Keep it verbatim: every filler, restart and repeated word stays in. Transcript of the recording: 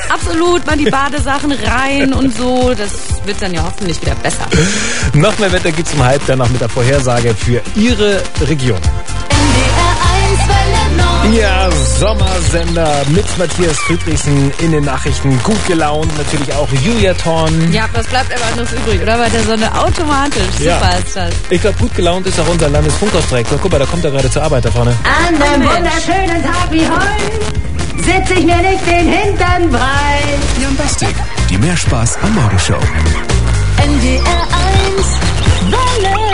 Absolut, mal die Badesachen rein und so. Das wird dann ja hoffentlich wieder besser. Noch mehr Wetter gibt's um halb, danach mit der Vorhersage für Ihre Region. N D R eins Welle Nord. Ja, Sommersender mit Matthias Friedrichsen in den Nachrichten. Gut gelaunt, natürlich auch Julia Thorn. Ja, was bleibt aber anderes übrig, oder? Bei der Sonne automatisch. Ja. Super ist das. Ich glaube, gut gelaunt ist auch unser Landesfunkhausdirektor. Guck mal, da kommt er gerade zur Arbeit da vorne. An einem wunderschönen Tag wie heute setz ich mir nicht den Hintern breit. Jan Bastik, die Mehr Spaß am Morgenshow. N D R eins Welle